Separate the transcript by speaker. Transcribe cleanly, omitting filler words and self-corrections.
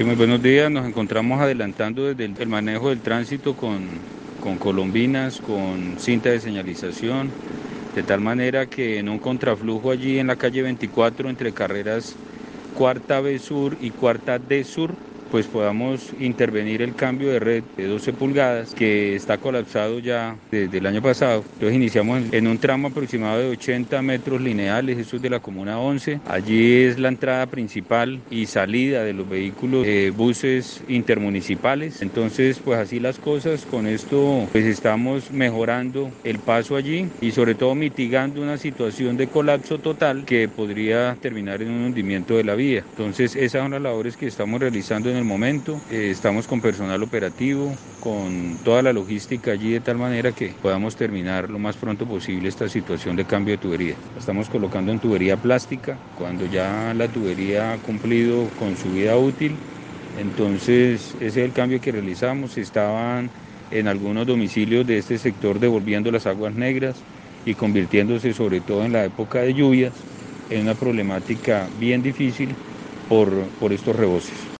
Speaker 1: Sí, muy buenos días. Nos encontramos adelantando desde el manejo del tránsito con colombinas, con cinta de señalización, de tal manera que en un contraflujo allí en la calle 24 entre carreras Cuarta B Sur y Cuarta D Sur, pues podamos intervenir el cambio de red de 12 pulgadas que está colapsado ya desde el año pasado. Entonces iniciamos en un tramo aproximado de 80 metros lineales, eso es de la comuna 11. Allí es la entrada principal y salida de los vehículos, buses intermunicipales. Entonces, pues así las cosas, con esto pues estamos mejorando el paso allí y sobre todo mitigando una situación de colapso total que podría terminar en un hundimiento de la vía. Entonces, esas son las labores que estamos realizando en el momento. Estamos con personal operativo, con toda la logística allí de tal manera que podamos terminar lo más pronto posible esta situación de cambio de tubería. La estamos colocando en tubería plástica cuando ya la tubería ha cumplido con su vida útil. Entonces, ese es el cambio que realizamos. Estaban en algunos domicilios de este sector devolviendo las aguas negras y convirtiéndose, sobre todo en la época de lluvias, en una problemática bien difícil por estos reboses.